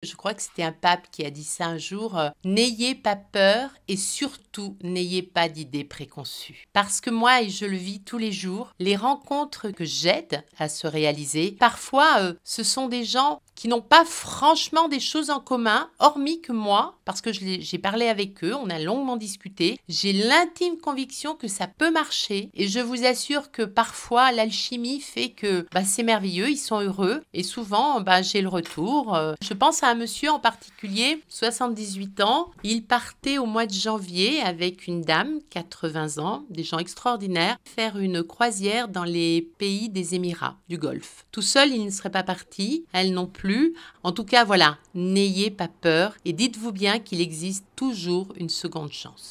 Je crois que c'était un pape qui a dit ça un jour, n'ayez pas peur et surtout n'ayez pas d'idées préconçues. Parce que moi, et je le vis tous les jours, les rencontres que j'aide à se réaliser, parfois ce sont des gens qui n'ont pas franchement des choses en commun, hormis que moi, parce que j'ai parlé avec eux, on a longuement discuté, j'ai l'intime conviction que ça peut marcher et je vous assure que parfois l'alchimie fait que c'est merveilleux, ils sont heureux et souvent j'ai le retour. Je pense à un monsieur en particulier, 78 ans, il partait au mois de janvier avec une dame, 80 ans, des gens extraordinaires, faire une croisière dans les pays des Émirats, du Golfe. Tout seul, il ne serait pas parti, elle non plus. En tout cas, voilà, n'ayez pas peur et dites-vous bien qu'il existe toujours une seconde chance.